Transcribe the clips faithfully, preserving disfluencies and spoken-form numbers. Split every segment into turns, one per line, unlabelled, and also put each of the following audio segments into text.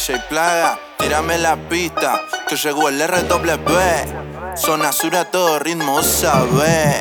D J Plaga, tírame la pista, que llegó el R W. Zona sur a todo ritmo, sabe.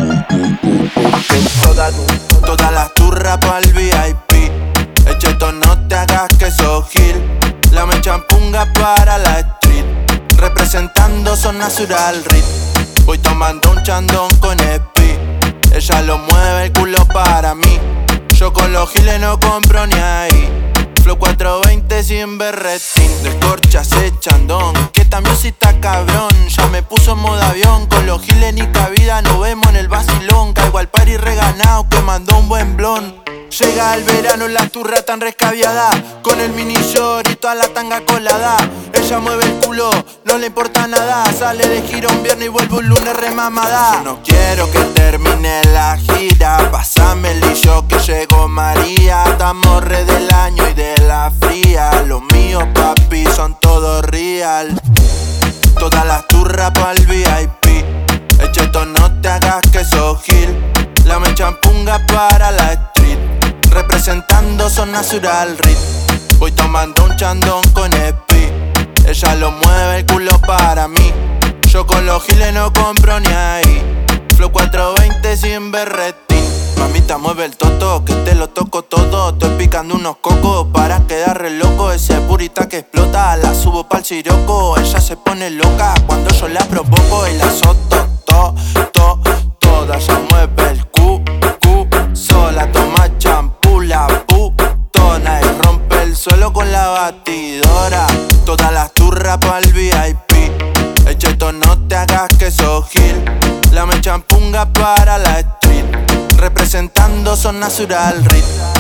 Toda, todas las turras pa'l V I P. El cheto, no te hagas que sos gil. La mecha punga para la street, representando zona sur al rit. Voy tomando un chandón con Espi, ella lo mueve el culo para mí. Yo con los giles no compro ni ahí. Flow cuatrocientos veinte sin berretín. Descorcha ese chandón, que también si está cabrón. Ya me puso en modo avión, con los giles ni cabida. Nos vemos en el vacilón, caigo al party reganado, que mandó un buen blon. Llega el verano, la turra tan rescaviada, con el mini short y toda la tanga colada. Ella mueve el culo, no le importa nada. Sale de gira un viernes y vuelve un lunes remamada. Yo no quiero que termine la gira, pásame el lillo que llegó María. Estamos re del año y de la fría. Los míos papi son todos real. Todas las turras pa'l V I P. El cheto, no te hagas que sos gil. La mecha punga para la street, representando zona sur al rit. Voy tomando un chandón con Espi, ella lo mueve el culo para mí. Yo con los giles no compro ni ahí. Flow cuatrocientos veinte sin berretín. Mamita, mueve el toto, que te lo toco todo. Estoy picando unos cocos para quedar re loco. Ese purita que explota, la subo pa'l siroco. Ella se pone loca cuando yo la provoco. Y la soto, to, to, toda. Ella mueve el cu, cu, sola. Toma champú, la putona, y rompe el suelo con la batidora. Todas las turras pa'l V I P. El cheto, no te hagas que sos gil. La mecha punga para la street, representando zona sur al rit.